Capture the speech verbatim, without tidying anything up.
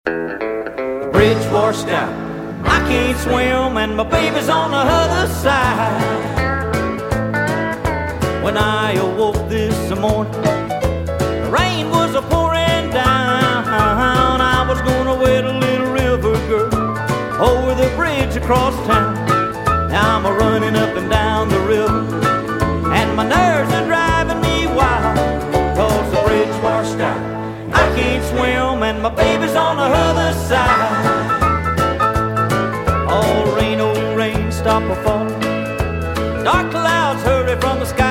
The bridge washed out, I can't swim, and my baby's on the other side. When I awoke this morning, the rain was a-pouring down. I was gonna wed a little river girl over the bridge across town. Now I'm a-running up and down the river, and my nerves are driving me wild, 'cause the bridge washed out, I can't swim, and my baby's on the other side. Oh, rain, oh, rain, stop a fall. Dark clouds hurry from the sky.